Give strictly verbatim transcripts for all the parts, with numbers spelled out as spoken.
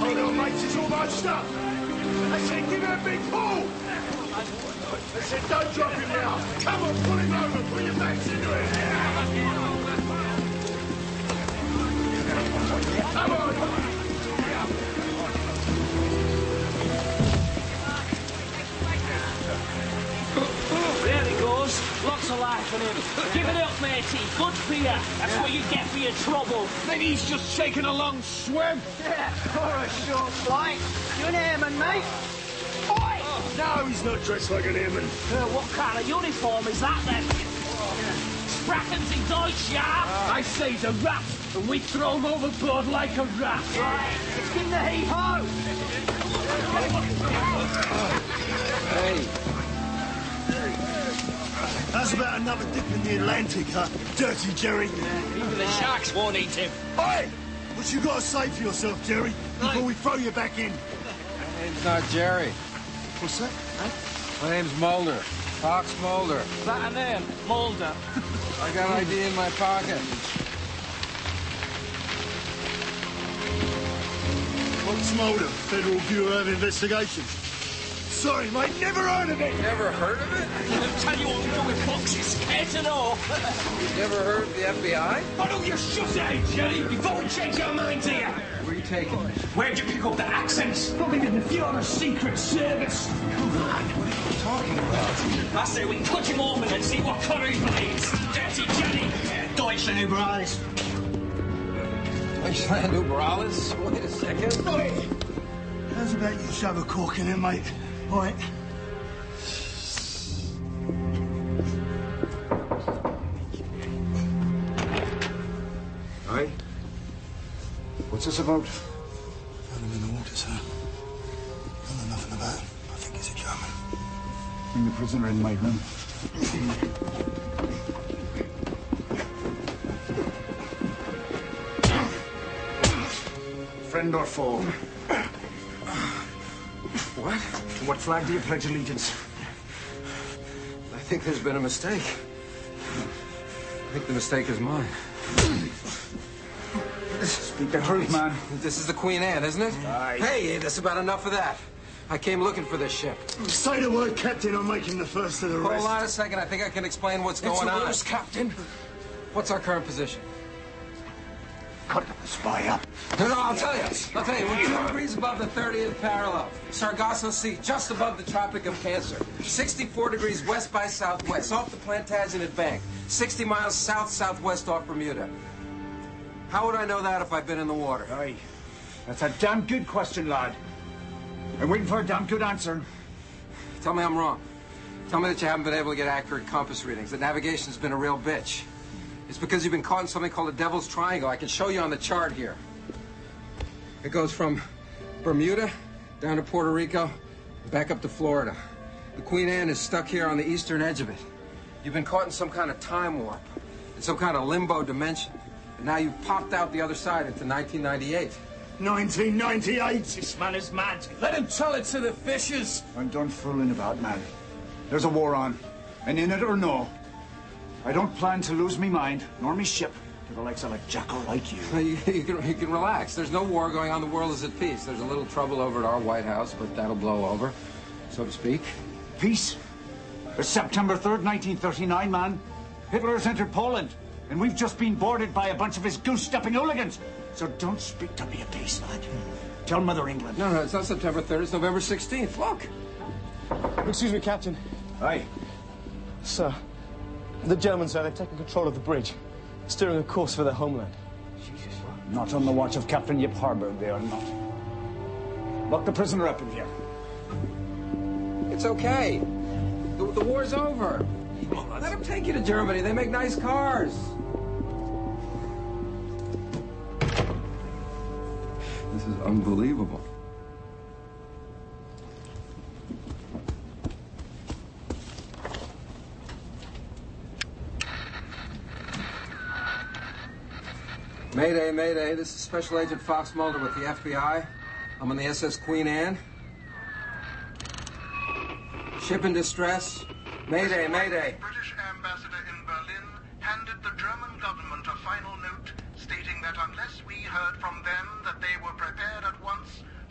your little mates is all bunched up. I said, give him a big pull. I said, don't drop him now. Come on, pull him over. Put your backs into it. Come on. There he goes. Lots of life in him. Give it up, matey. Good for you. That's what you get for your trouble. Maybe he's just taking a long swim. Yeah, or a short flight. You an airman, mate? Oi! No, he's not dressed like an airman. Uh, what kind of uniform is that, then? Sprachen Sie Deutsch, ja? I say he's a rat, and we throw him overboard like a rat. Right, let's give him the heave-ho. Hey. That's about another dip in the Atlantic, huh? Dirty Jerry. Even the sharks won't eat him. Oi! What you got to say for yourself, Jerry, before we throw you back in? My name's not Jerry. What's that? Huh? My name's Mulder. Fox Mulder. Is that a name? Mulder. I got I D in my pocket. What's Mulder? Federal Bureau of Investigation. Sorry, mate, never heard of it. Never heard of it? I'll tell you what we do with books. You're scared to know. Never heard of the F B I? Why don't you shut it, Jerry, before we change our minds here? Where are you taking me? Where'd you pick up the accents? Probably in the Fiona Secret Service. Come on, what are you talking about? I say we cut him open and see what colour he bleeds. Dirty Jenny. Deutschland Überalles. Deutschland Überalles? Wait a second. Oi! How's about you shove a cork in it, mate? All right. Aye? What's this about? Found him in the water, sir. Don't know nothing about him. I think he's a German. Bring the prisoner in my room. Friend or foe? What? To what flag do you pledge allegiance? I think there's been a mistake. I think the mistake is mine. Speak the truth, man. This is the Queen Anne, isn't it? Aye. Hey, that's about enough of that. I came looking for this ship. Say the word, Captain. I'll make him the first of the rest. Hold on a second. I think I can explain what's It's going a on. ruse, Captain. What's our current position? Cut the spy up. No, no, I'll tell you. I'll tell you. We're two degrees above the thirtieth parallel. Sargasso Sea, just above the Tropic of Cancer. sixty-four degrees west by southwest, off the Plantagenet Bank. sixty miles south-southwest off Bermuda. How would I know that if I'd been in the water? Aye. That's a damn good question, lad. I'm waiting for a damn good answer. Tell me I'm wrong. Tell me that you haven't been able to get accurate compass readings, that navigation's been a real bitch. It's because you've been caught in something called a Devil's Triangle. I can show you on the chart here. It goes from Bermuda down to Puerto Rico, back up to Florida. The Queen Anne is stuck here on the eastern edge of it. You've been caught in some kind of time warp, in some kind of limbo dimension. And now you've popped out the other side into nineteen ninety-eight. nineteen ninety-eight. This man is mad. Let him tell it to the fishers. I'm done fooling about, man. There's a war on. And in it or no, I don't plan to lose me mind, nor me ship, to the likes of a jackal like you. You, you, can, you can relax. There's no war going on. The world is at peace. There's a little trouble over at our White House, but that'll blow over, so to speak. Peace? It's September third, nineteen thirty-nine, man. Hitler has entered Poland, and we've just been boarded by a bunch of his goose-stepping hooligans. So don't speak to me of peace, lad. Tell Mother England. No, no, it's not September third. It's November sixteenth. Look. Excuse me, Captain. Aye. Sir, the Germans say they've taken control of the bridge, steering a course for their homeland. Jesus. Not on the watch of Captain Yip Harburg, they are not. Lock the prisoner up in here. It's okay. The, the war's over. Let them take you to Germany. They make nice cars. This is unbelievable. Mayday, Mayday. This is Special Agent Fox Mulder with the F B I. I'm on the S S Queen Anne. Ship in distress. Mayday, Mayday. The British ambassador in Berlin handed the German government a final note stating that unless we heard from them that they were prepared at once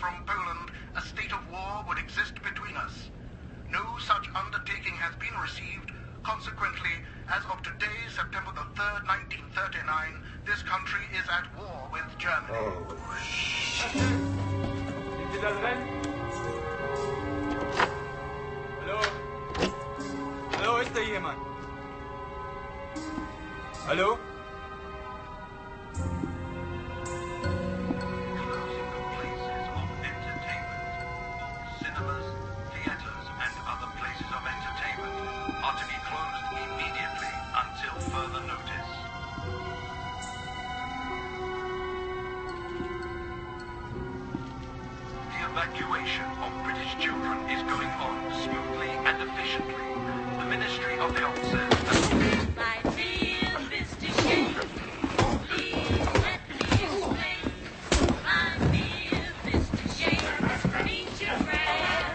from Poland, a state of war would exist between us. No such undertaking has been received. Consequently, as of today, September the third, nineteen thirty-nine, this country is at war with Germany. Oh, shit. Hallo? Hallo, ist da jemand? Hallo? Closing of places of entertainment, cinemas, theaters, and other places of entertainment are to be closed immediately until further notice. The evacuation of British children is going on smoothly and efficiently. The Ministry of Health says that... I feel Mister Please let me explain. I feel Mister Meet your friend.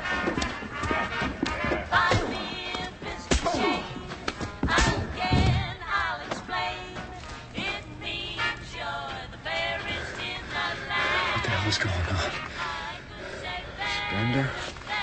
I feel Mister Again, I'll explain. It means you're the fairest in the land. What the hell is going on? Brenda?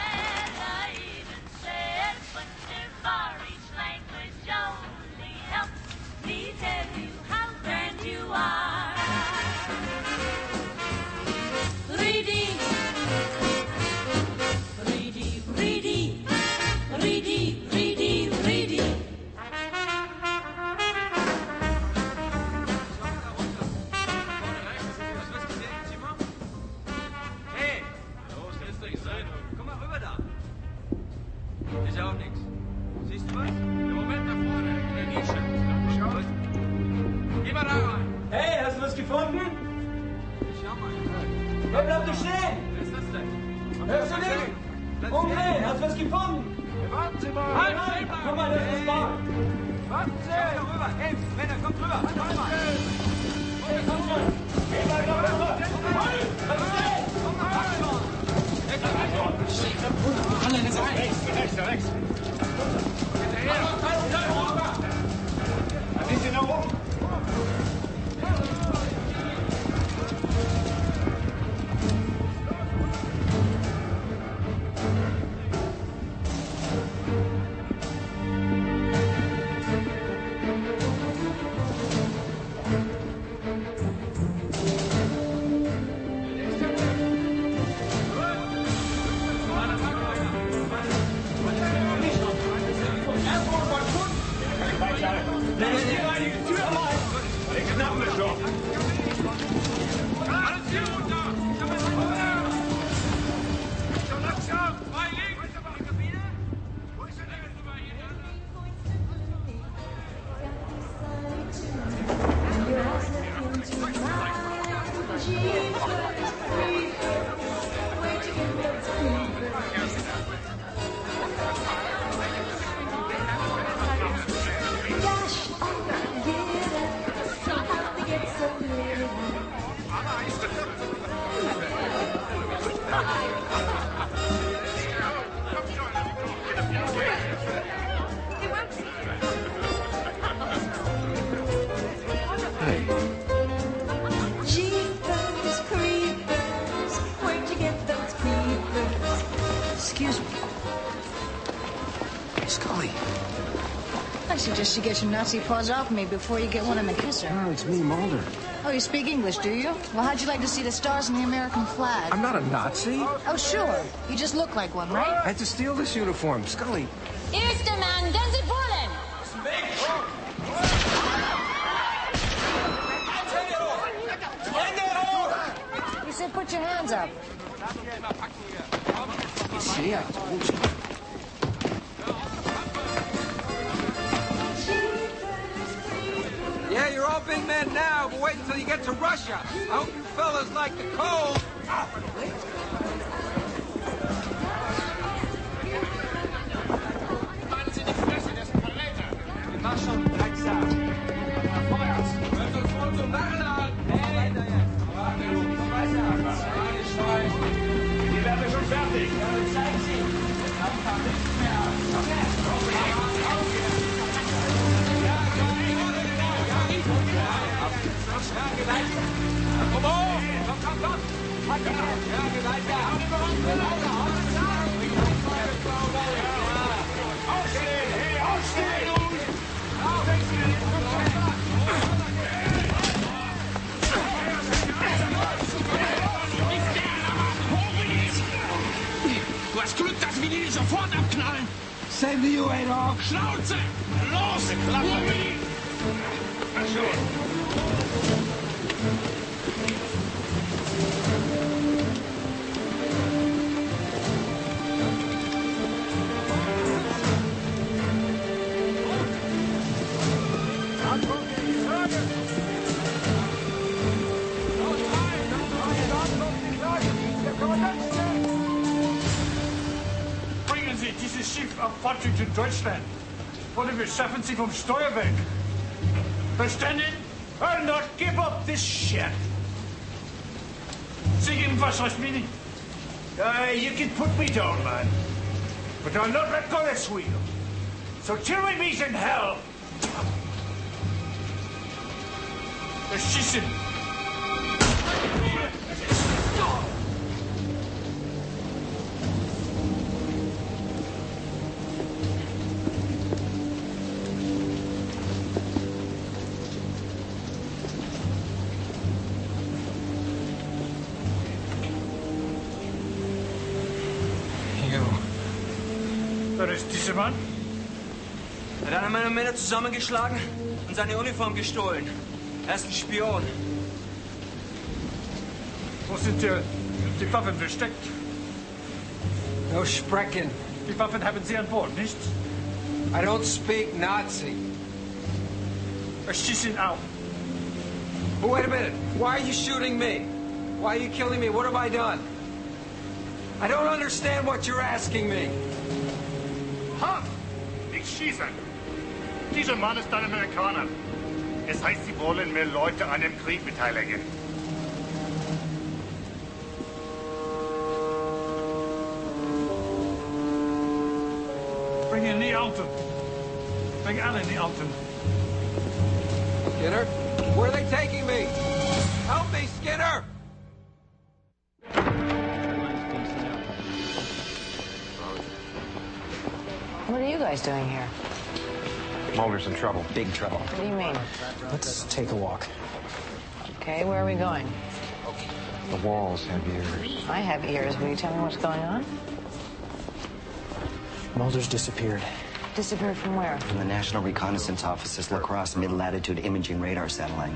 To get your Nazi paws off me before you get one in the kisser. No, it's me, Mulder. Oh, you speak English, do you? Well, how'd you like to see the stars and the American flag? I'm not a Nazi. Oh, sure. You just look like one, right? I had to steal this uniform. Scully. Erster Mann, den Sie wollen! You said put your hands up. You see, I told you. Yeah, you're all big men now, but wait until you get to Russia. I hope you fellas like the cold. Die werden schon fertig. Come on! Come, come, come! Du hast Glück, dass wir die sofort abknallen. Same to you, Adolf. Schnauze! Los! Klappe! Bringen Sie dieses Schiff ab Washington, Deutschland. Oder wir schaffen Sie vom Steuer weg. Verstanden? I'll not give up this shit. Sing him was was meaning. Uh, you can put me down, man. But I'll not let go this wheel. So till we meet in hell. Erschießen. Wer ist dieser Mann? Er hat eine meiner Männer zusammengeschlagen und seine Uniform gestohlen. Er ist ein Spion. Wo sind die, die Waffen versteckt? No sprechen. Die Waffen haben Sie an Bord, nicht? I don't speak Nazi. Erschießen auch. But wait a minute. Why are you shooting me? Why are you killing me? What have I done? I don't understand what you're asking me. Ha! Nicht schießen! Dieser Mann ist ein Amerikaner. Es heißt, Sie wollen mehr Leute an dem Krieg beteiligen. Bring ihn in die Auto. Bring alle in die Auto. Skinner? Where are they taking me? Help me, Skinner! What are you guys doing here? Mulder's in trouble. Big trouble. What do you mean? Let's take a walk. Okay, where are we going? The walls have ears. I have ears. Will you tell me what's going on? Mulder's disappeared. Disappeared from where? From the National Reconnaissance Office's La Crosse Mid-Latitude Imaging Radar Satellite.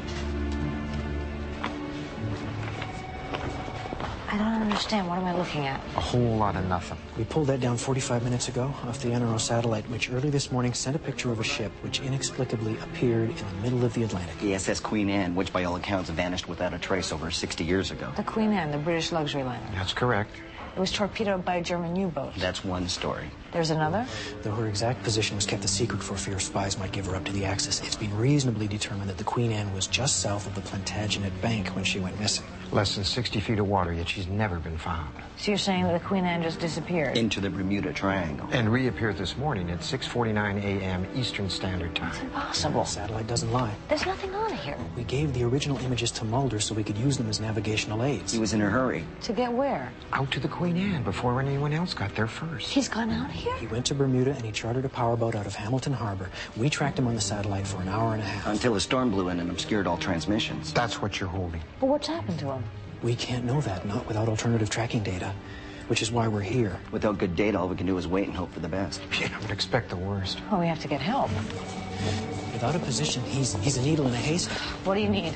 I don't understand. What am I looking at? A whole lot of nothing. We pulled that down forty-five minutes ago off the N R O satellite, which early this morning sent a picture of a ship which inexplicably appeared in the middle of the Atlantic. The S S Queen Anne, which by all accounts vanished without a trace over sixty years ago. The Queen Anne, the British luxury liner. That's correct. It was torpedoed by a German U-boat. That's one story. There's another? Though her exact position was kept a secret for fear spies might give her up to the Axis, it's been reasonably determined that the Queen Anne was just south of the Plantagenet Bank when she went missing. Less than sixty feet of water, yet she's never been found. So you're saying that the Queen Anne just disappeared? Into the Bermuda Triangle. And reappeared this morning at six forty-nine a m Eastern Standard Time. It's impossible. The satellite doesn't lie. There's nothing on here. We gave the original images to Mulder so we could use them as navigational aids. He was in a hurry. To get where? Out to the Queen Anne before anyone else got there first. He's gone out here? He went to Bermuda and he chartered a powerboat out of Hamilton Harbor. We tracked him on the satellite for an hour and a half. Until a storm blew in and obscured all transmissions. That's what you're holding. But what's happened to him? We can't know that, not without alternative tracking data, which is why we're here. Without good data, all we can do is wait and hope for the best. Yeah, I would expect the worst. Well, we have to get help. Without a position, he's, he's a needle in a haystack. What do you need?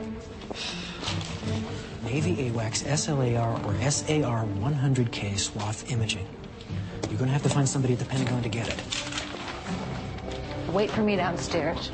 Navy AWACS S L A R or S A R one hundred K swath imaging. You're going to have to find somebody at the Pentagon to get it. Wait for me downstairs.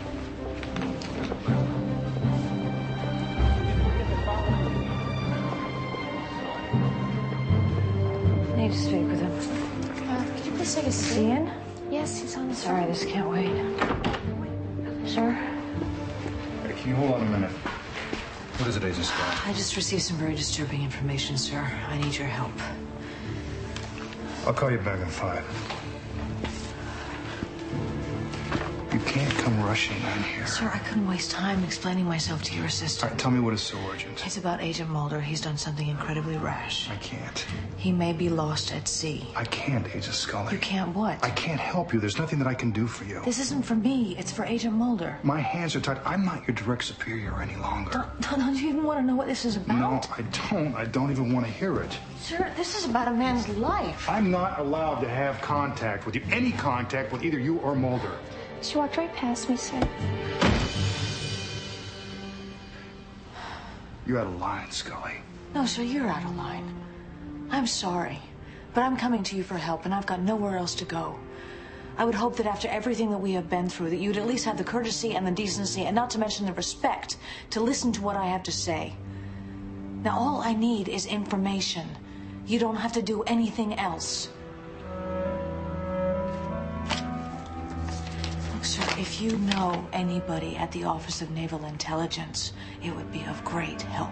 I need to speak with him. Uh, could you please take a seat? Is he in? Yes, he's on the Sorry, phone. this can't wait. Sir? Hey, can you hold on a minute? What is it, Agent Scott? I just received some very disturbing information, sir. I need your help. I'll call you back in five. You can't come rushing in here. Sir, I couldn't waste time explaining myself to your assistant. All right, tell me what is so urgent. It's about Agent Mulder. He's done something incredibly rash. I can't. He may be lost at sea. I can't, Agent Scully. You can't what? I can't help you. There's nothing that I can do for you. This isn't for me. It's for Agent Mulder. My hands are tied. I'm not your direct superior any longer. Don't, don't you even want to know what this is about? No, I don't. I don't even want to hear it. Sir, this is about a man's life. I'm not allowed to have contact with you. Any contact with either you or Mulder. She walked right past me, sir. You're out of line, Scully. No, sir, you're out of line. I'm sorry, but I'm coming to you for help, and I've got nowhere else to go. I would hope that after everything that we have been through, that you'd at least have the courtesy and the decency, and not to mention the respect, to listen to what I have to say. Now, all I need is information. You don't have to do anything else. Look, sir, if you know anybody at the Office of Naval Intelligence, it would be of great help.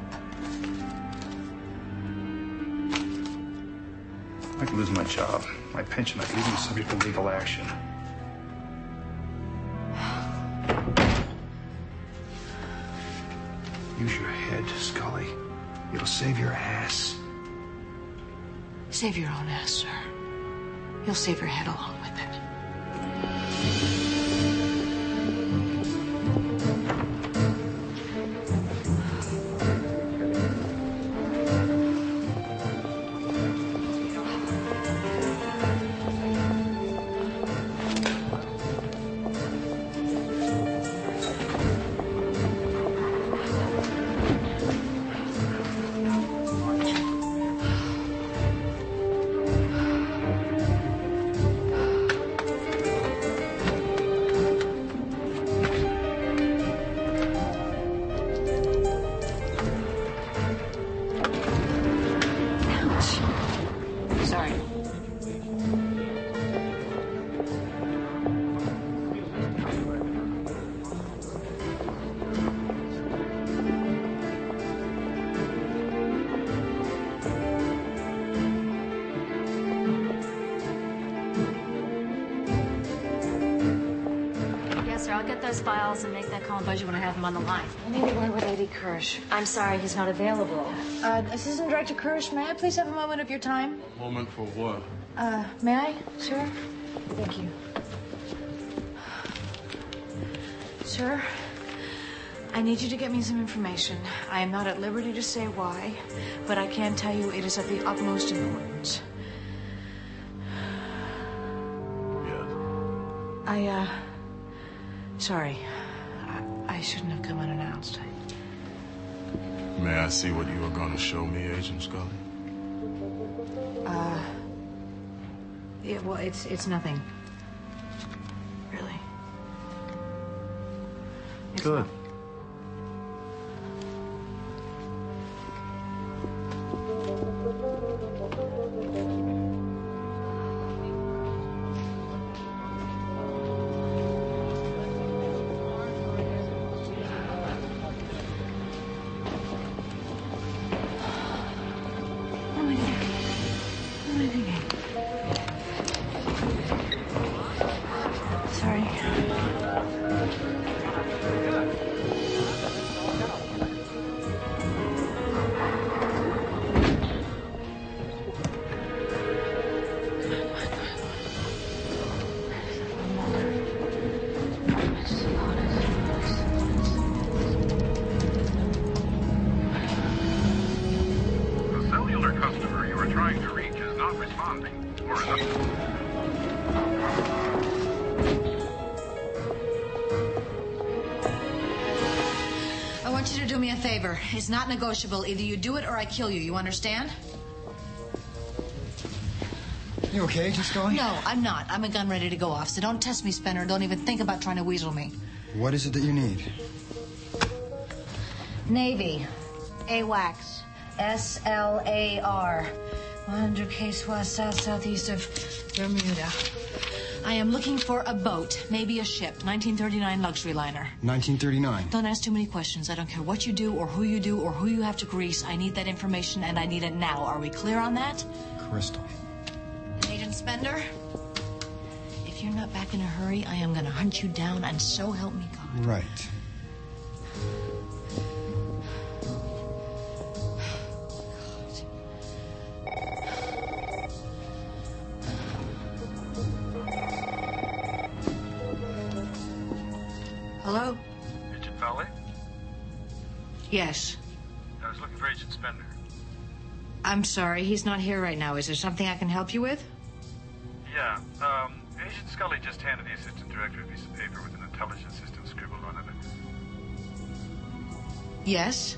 I could lose my job, my pension. I could even be subject to legal action. Use your head, Scully. It'll save your ass. Save your own ass, sir. You'll save your head along with it. Sorry. Yes, sir. I'll get those files and make that call and budget when I have them on the line. I need a word with Lady Kirsch. I'm sorry, he's not available. Uh, Assistant Director Kirsch, may I please have a moment of your time? Moment for what? Uh, may I, sir? Thank you. Sir, I need you to get me some information. I am not at liberty to say why, but I can tell you it is of the utmost importance. Yes. I, uh, sorry. I, I shouldn't have come unannounced. I, May I see what you are going to show me, Agent Scully? Uh, yeah, well, it's it's nothing. Really. It's Good. not- What am I thinking? What am I thinking? The cellular customer you are trying to reach is not responding. Or is it? I want you to do me a favor. It's not negotiable. Either you do it or I kill you. You understand? You okay, Agent Scully? No, I'm not. I'm a gun ready to go off. So don't test me, Spinner. Don't even think about trying to weasel me. What is it that you need? Navy. AWACS. S L A R. one hundred Case West, south southeast of Bermuda. I am looking for a boat, maybe a ship. nineteen thirty-nine luxury liner. nineteen thirty-nine. Don't ask too many questions. I don't care what you do or who you do or who you have to grease. I need that information and I need it now. Are we clear on that? Crystal. Agent Spender, if you're you're not back in a hurry, I am going to hunt you down, and so help me God. Right. Hello? Agent Valley? Yes. I was looking for Agent Spender. I'm sorry, he's not here right now. Is there something I can help you with? Yeah, um, Agent Scully just handed the assistant director a piece of paper with an intelligence system scribbled on it. Yes?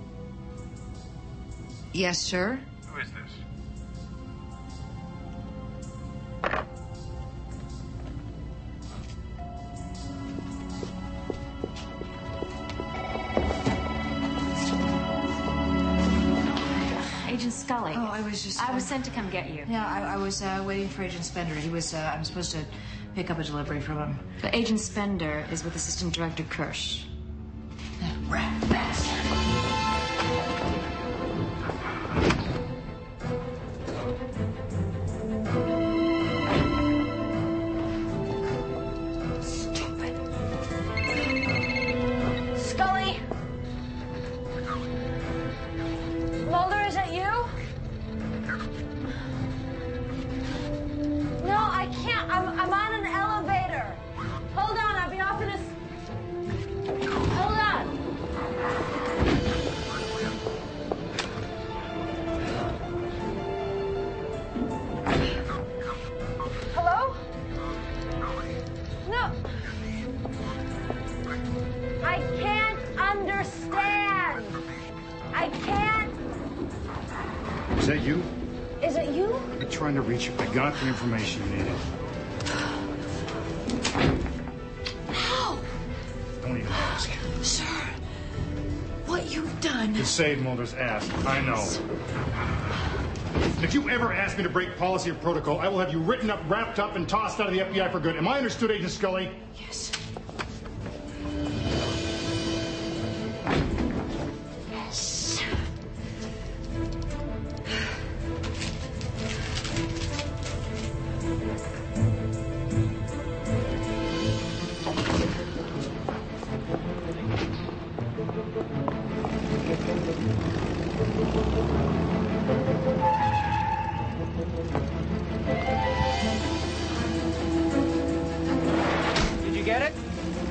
Yes, sir? Who is this? Agent Scully. Oh, I was just... I was uh, sent to come get you. Yeah, I, I was uh, waiting for Agent Spender. He was, uh, I'm supposed to pick up a delivery from him. But Agent Spender is with Assistant Director Kirsch. Rat bastard. Stupid. Scully? Mulder, is that you? No, I can't. I'm, I'm on an elevator. Hold on, I'll be off in a... s- Hold on. Hello? No. I can't understand. I can't. Is that you? Is it you? I'm trying to reach you. I got the information you needed. How? Don't even ask. Sir, what you've done... To save Mulder's ass. I know. If you ever ask me to break policy or protocol, I will have you written up, wrapped up, and tossed out of the F B I for good. Am I understood, Agent Scully? Yes. Yes. Did you get it?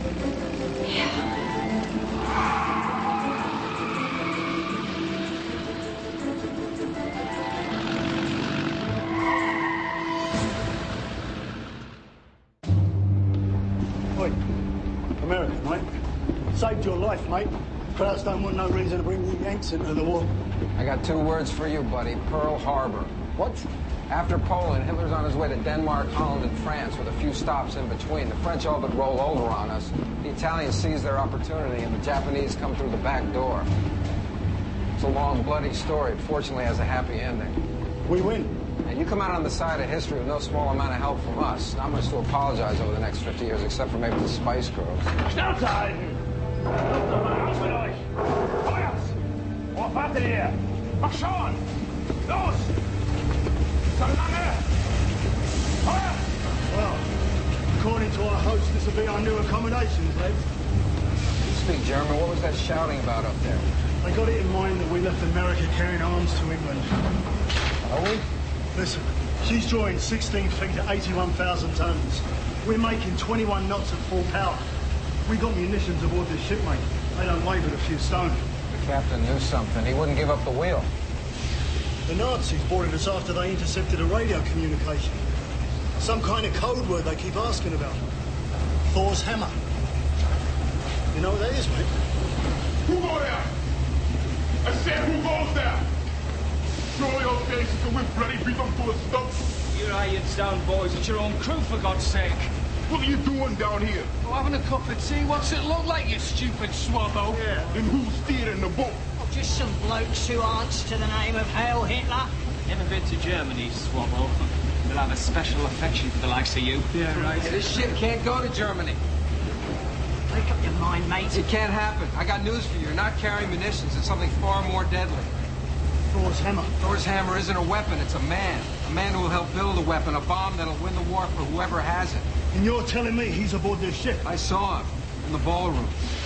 Oi, American, mate. Saved your life, mate. Krauts don't want no reason to bring the Yanks into the war. I got two words for you, buddy. Pearl Harbor. What? After Poland, Hitler's on his way to Denmark, Holland, and France with a few stops in between. The French all but roll over on us. The Italians seize their opportunity, and the Japanese come through the back door. It's a long, bloody story. It fortunately has a happy ending. We win. And you come out on the side of history with no small amount of help from us. Not much to apologize over the next fifty years, except for maybe the Spice Girls. Schnauze! Aus mit euch! Feuers! Worauf wartet ihr? Mach schon! Los! So lange! Feuer! Well, according to our host, this will be our new accommodations, Ed. You speak German. What was that shouting about up there? I got it in mind that we left America carrying arms to England. Are we? Listen, she's drawing sixteen feet at eighty-one thousand tons. We're making twenty-one knots at full power. We got munitions aboard this ship, mate. They don't weigh but a few stone. The captain knew something. He wouldn't give up the wheel. The Nazis boarded us after they intercepted a radio communication. Some kind of code word they keep asking about. Thor's hammer. You know what that is, mate? Who go there? I said, who goes there? Show your faces and we'll bloody beat them to a stop. You're irons down, boys. It's your own crew, for God's sake. What are you doing down here? Oh, having a cup of tea. What's it look like, you stupid swabbo? Yeah. And who's steering the boat? Oh, just some blokes who answer to the name of Heil Hitler. Never been to Germany, swabbo. They'll have a special affection for the likes of you. Yeah, right. Hey, this ship can't go to Germany. Make up your mind, mate. It can't happen. I got news for you. You're not carrying munitions. It's something far more deadly. Thor's hammer. Thor's hammer isn't a weapon, it's a man. A man who will help build a weapon, a bomb that'll win the war for whoever has it. And you're telling me he's aboard this ship? I saw him in the ballroom.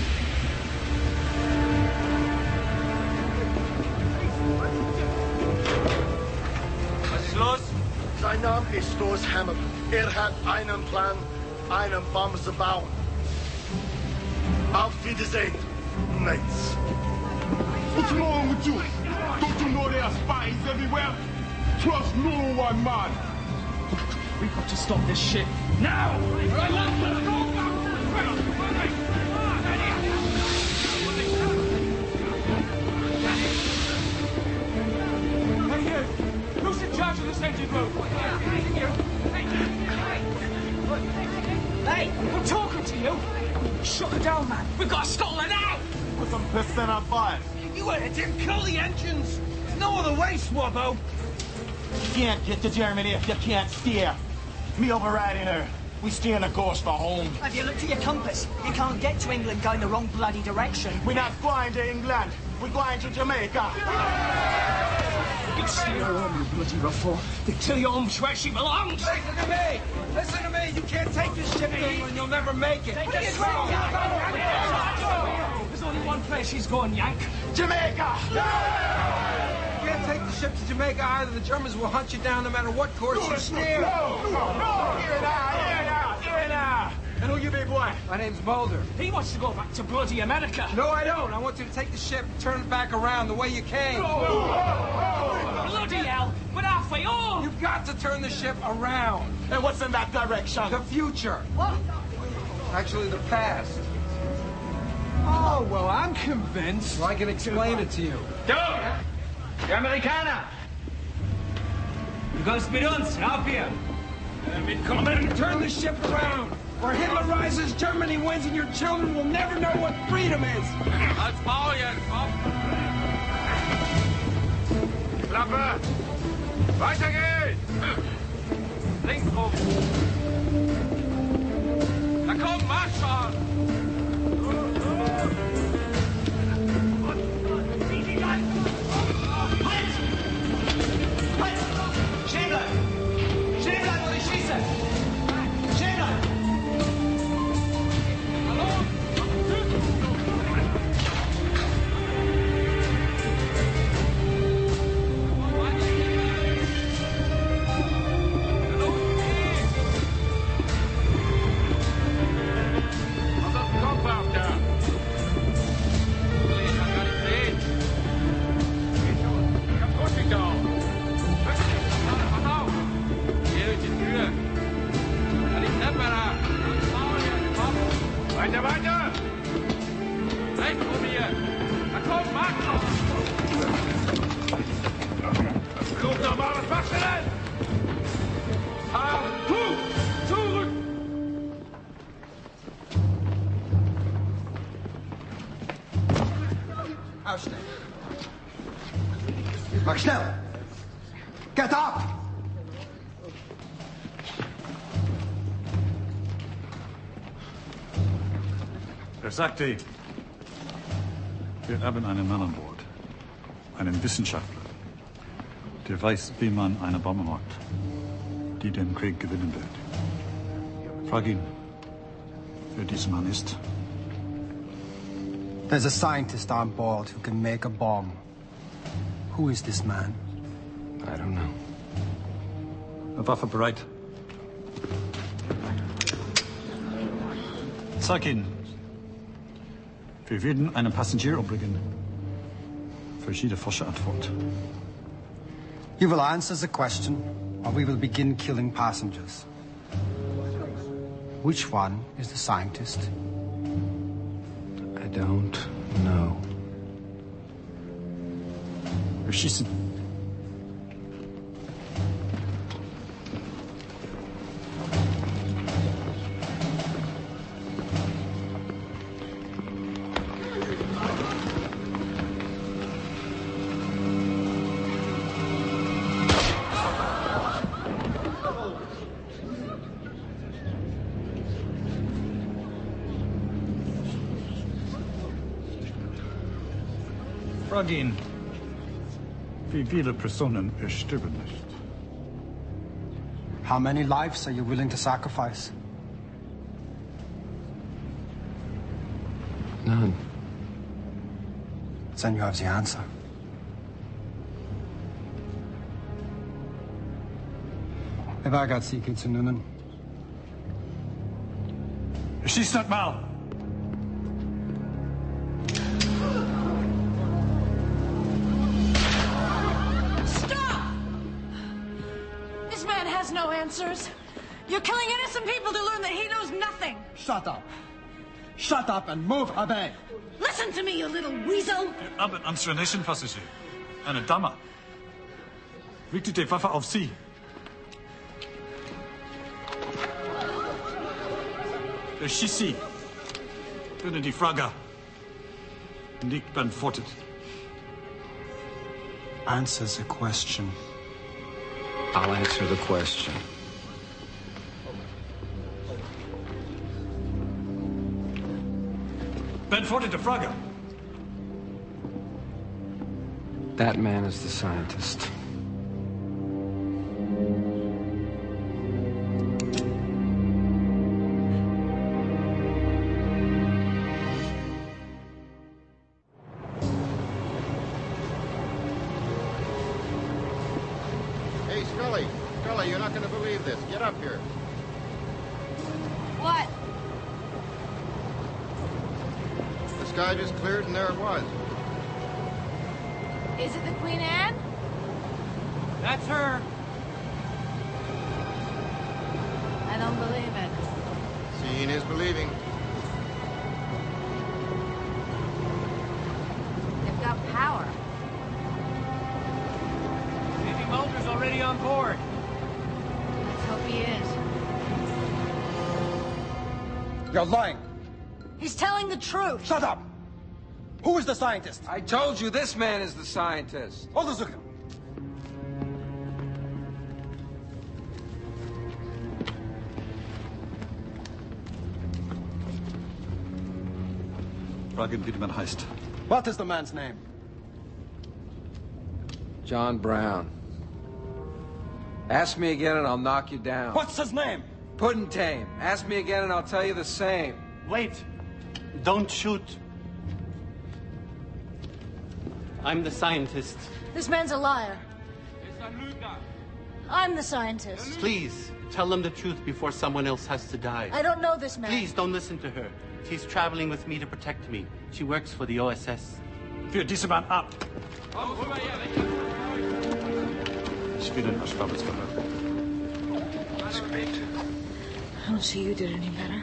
Was ist los? Sein Name ist Thor's Hammer. Er hat einen Plan, einen Bombe zu bauen. Auf Wiedersehen, mates. What's wrong with you? Don't you know there are spies everywhere? Trust no one, man. We've got to stop this ship. Now! Hey, you! Who's in charge of this engine room? Hey, I'm talking to you! Shut her down, man! We've got to stall her now! Put some piss in our fire. You heard him! Kill the engines! There's no other way, Swabbo! You can't get to Germany if you can't steer. Me overriding her. We steer on a course for home. Have you looked at your compass? You can't get to England going the wrong bloody direction. We're not flying to England. We're going to Jamaica. You steer her home, you bloody ruffer. They tell you home's where she belongs. Listen to me! Listen to me! You can't take this ship to England, you'll never make it. There's only one place she's going, Yank. Jamaica! You can't take the ship to Jamaica either. The Germans will hunt you down no matter what course you steer. No, no, no! Here now, here now, here now! And who you be, boy? My name's Mulder. He wants to go back to bloody America. No, I don't. I want you to take the ship and turn it back around the way you came. Bloody hell! We're halfway home! You've got to turn the ship around. And what's in that direction? The future. What? Actually, the past. Oh, well, I'm convinced. Well, I can explain it to you. Du! Die Amerikaner! Du kommst mit uns, rauf hier! Mitkommen! Turn the ship around! Where Hitler rises, Germany wins, and your children will never know what freedom is! Als Maul jetzt, komm! Klappe! Weiter geht's! Links rum! Na komm, marsch schon! Stehen bleiben! Stehen bleiben und ich schieße! Stehen bleiben! Hallo? Pass auf den Kopf auf, da! Ich kann gar nicht sehen. Geht schon. Ich hab Rücksicht darauf. Pass auf! Hier durch die Tür. Da die Treppe da. Ans Maul jetzt, komm! Weiter, weiter! Rechts rum hier. Na komm, mach doch! Verflucht nochmal, was machst du denn? Ah, tu! Zurück! Aufstehen. Mach schnell! Get up! Er sagte, wir haben einen Mann an Bord. Einen Wissenschaftler, der weiß, wie man eine Bombe macht, die den Krieg gewinnen wird. Frag ihn, wer dieser Mann ist. There's a scientist on board who can make a bomb. Who is this man? I don't know. Eine Waffe bereit. Sag ihn, wir werden einen Passagier umbringen. Verschiedene Forscher Antwort. You will answer the question, or we will begin killing passengers. Which one is the scientist? I don't know. Wir schießen. Frag ihn, Wie viele Personen sterben nicht? How many lives are you willing to sacrifice? None. Then you have the answer. Evagat Siki zu Nunnen. Schieß nicht mal! Stop! This man has no answers. You're killing innocent people to learn that he knows nothing. Shut up. Shut up and move away. Listen to me, you little weasel. Ihr habt einen Passagier. Eine Dame. Richtet die Waffe auf sie. Schieß sie. Binnen die Frage. Nicht beantwortet. Answer the question. I'll answer the question. Beantwortet die Frage. That man is the scientist. Hey, Scully. Scully, you're not going to believe this. Get up here. What? The sky just cleared and there it was. Is it the Queen Anne? That's her. I don't believe it. Seeing is believing. They've got power. Maybe Mulder's already on board. Let's hope he is. You're lying. He's telling the truth. Shut up. Who is the scientist? I told you this man is the scientist. Onderzoeken. Fragen, wie der Mann heißt. What is the man's name? John Brown. Ask me again and I'll knock you down. What's his name? Puddentame. Ask me again and I'll tell you the same. Wait. Don't shoot. I'm the scientist. This man's a liar. I'm the scientist. Please, tell them the truth before someone else has to die. I don't know this man. Please, don't listen to her. She's traveling with me to protect me. She works for the O S S. Führ diese Mann ab. Ich will den Aschbabbels verhören. I don't see you did any better.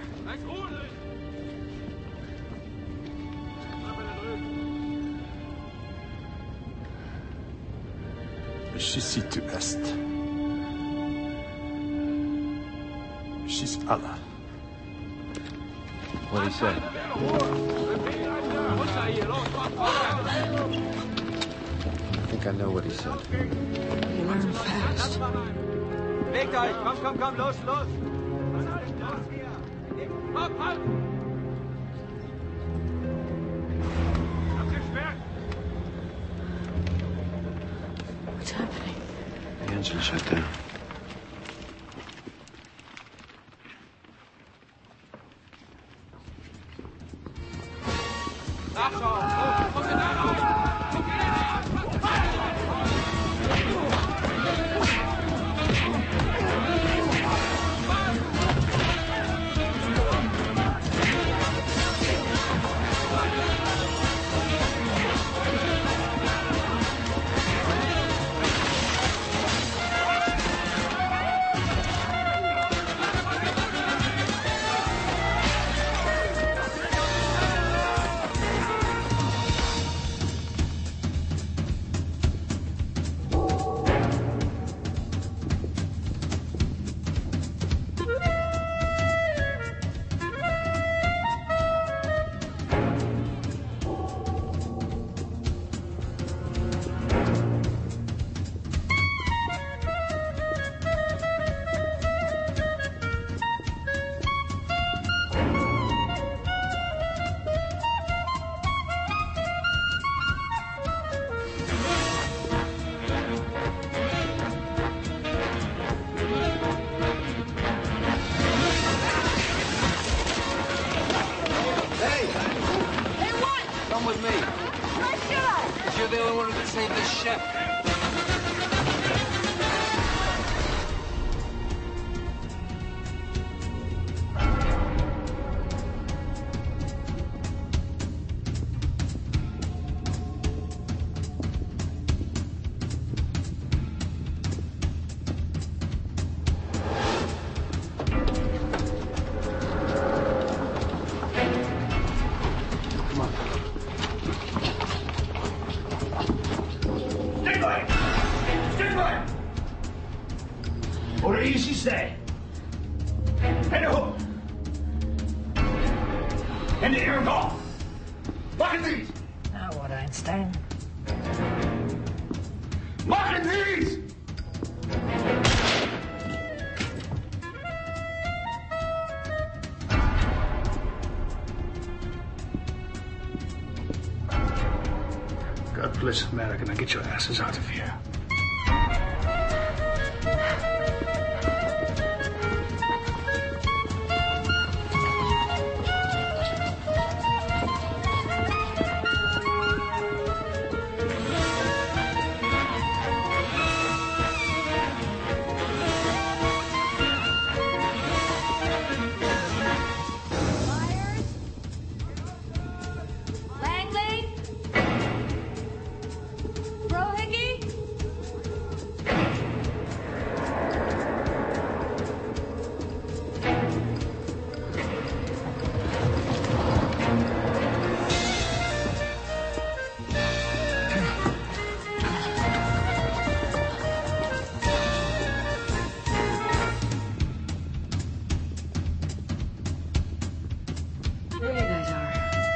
Schieß sie zuerst. Schieß alle. What he said? I think I know what he said. You learn fast. Bewegt euch! Komm, komm, komm, los, los! Hopp, hopp! What's happening? The engine shut down. the only one who can save this ship. What did she say? Hände hoch! Hände in Ihren Kopf! Machen Sie es! Now what, Einstein? Machen Sie es! God bless America. Now get your asses out of here. Langley? Brohiggy? There you guys are.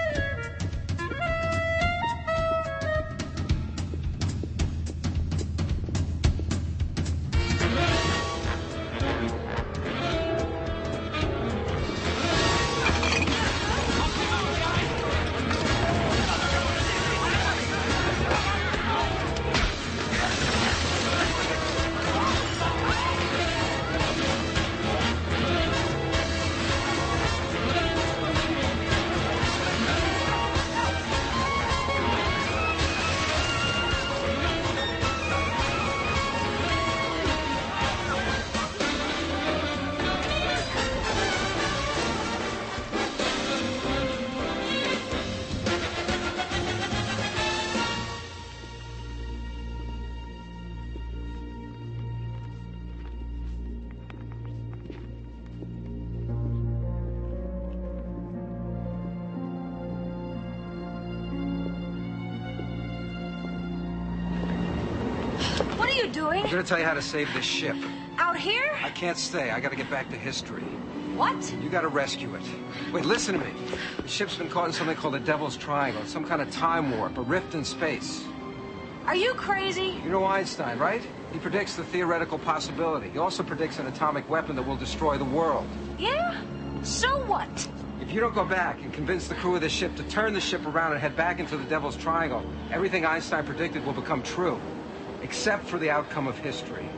What are you doing? I'm gonna tell you how to save this ship. Out here? I can't stay. I gotta get back to history. What? You gotta rescue it. Wait, listen to me. The ship's been caught in something called the Devil's Triangle. It's some kind of time warp, a rift in space. Are you crazy? You know Einstein, right? He predicts the theoretical possibility. He also predicts an atomic weapon that will destroy the world. Yeah? So what? If you don't go back and convince the crew of this ship to turn the ship around and head back into the Devil's Triangle, everything Einstein predicted will become true. Except for the outcome of history.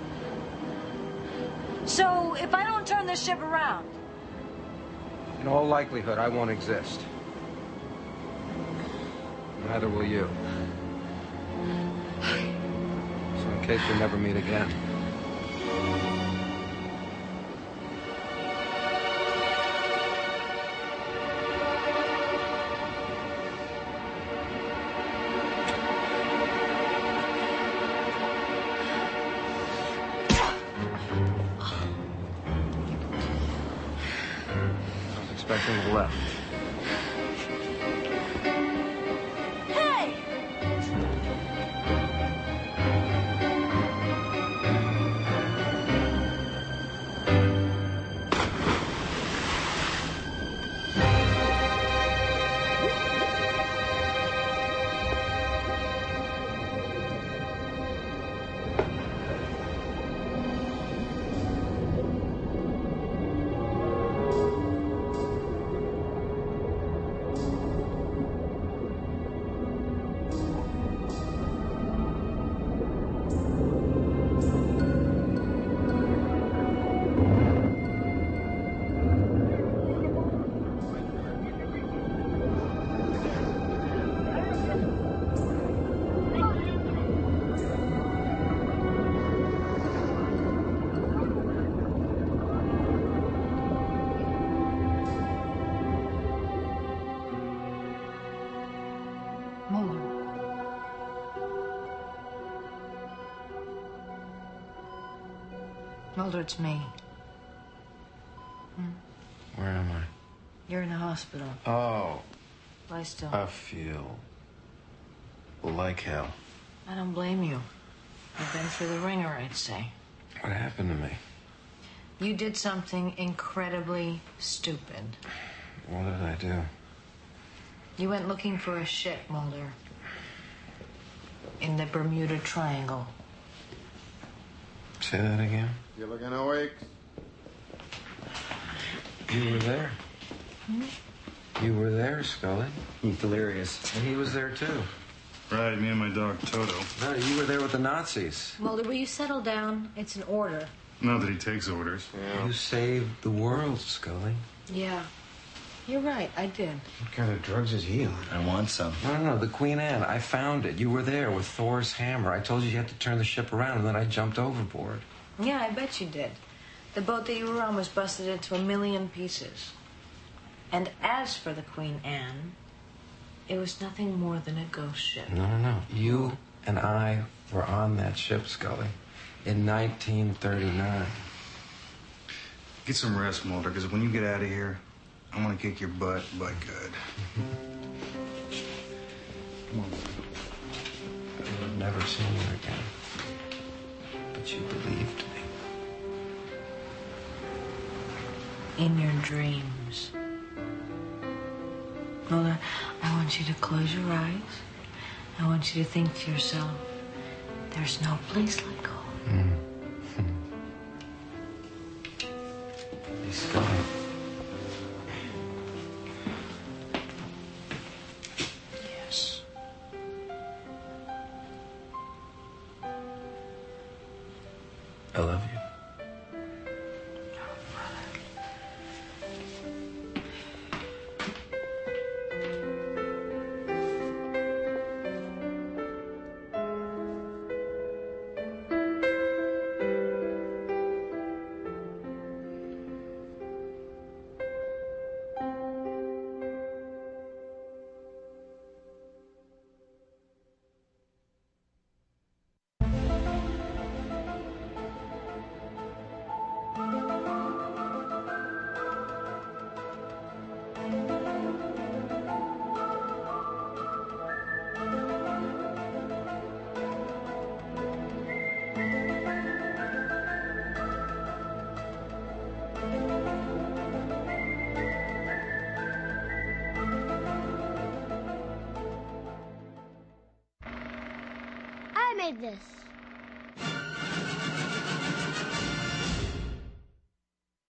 So, if I don't turn this ship around, In all likelihood, I won't exist. Neither will you. So in case we never meet again. Expecting the left. Hey! Mulder, it's me. Hmm? Where am I? You're in the hospital. Oh. Lie still. I feel like hell. I don't blame you. You've been through the ringer, I'd say. What happened to me? You did something incredibly stupid. What did I do? You went looking for a ship, Mulder. In the Bermuda Triangle. Say that again? You looking awake? You were there. Hmm? You were there, Scully. He's delirious. And he was there, too. Right, me and my dog, Toto. No, you were there with the Nazis. Mulder, will you settle down? It's an order. Not that he takes orders. Yeah. You saved the world, Scully. Yeah. You're right, I did. What kind of drugs is he on? I want some. No, no, no, the Queen Anne. I found it. You were there with Thor's hammer. I told you you had to turn the ship around, and then I jumped overboard. Yeah, I bet you did. The boat that you were on was busted into a million pieces. And as for the Queen Anne, it was nothing more than a ghost ship. No, no, no. You and I were on that ship, Scully, in nineteen thirty-nine. Get some rest, Mulder, because when you get out of here, I want to kick your butt, but good. Come on. I would have never seen you again. But you believed me. In your dreams. Mulder, I want you to close your eyes. I want you to think to yourself, there's no place like home. Mm. Hey, Scully. Yes. I love you. I made this.